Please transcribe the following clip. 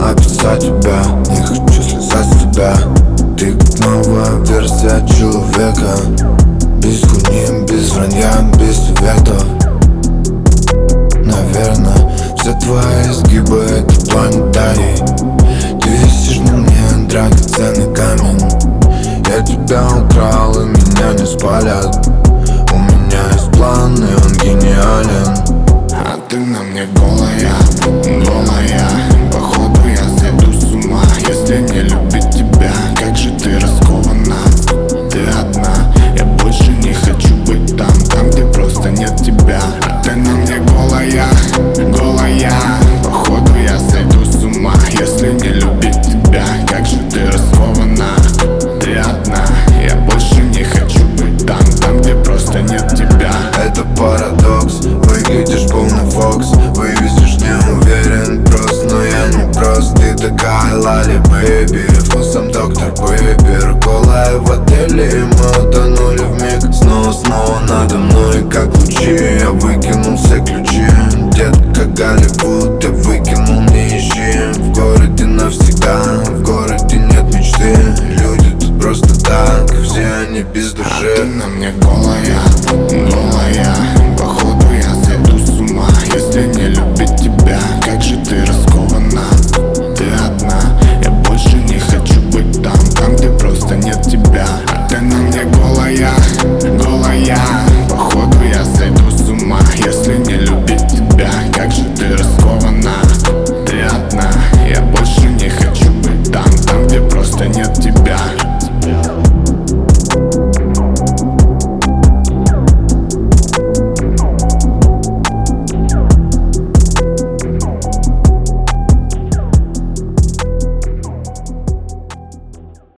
описать тебя, не хочу слезать с тебя. Ты как новая версия человека, без хуйни, без вранья, без советов. Наверное, все твои изгибы — это планетарий. Ты висишь на мне, драгоценный камень. Я тебя украл, и меня не спалят. У меня есть план, и он гениален. А ты на мне голая, голая. Походу я сойду с ума, если не любить тебя. Как же ты раскована, ты одна. Я больше не хочу быть там, там где просто нет тебя. А ты на мне голая, голая. Походу я сойду с ума, если не любить тебя. Как же ты раскована, ты одна. Я больше не хочу быть там, там где просто нет тебя. Это парадокс, выглядишь полный фокс. Вывезешь, не уверен, прост, но я не прост. Ты такая лали, бэйби, вкусом доктор Пеппер. Голая в отеле, и мы утонули вмиг. Снова надо мной, как лучи. Я выкинул все ключи, детка Голливуд, ты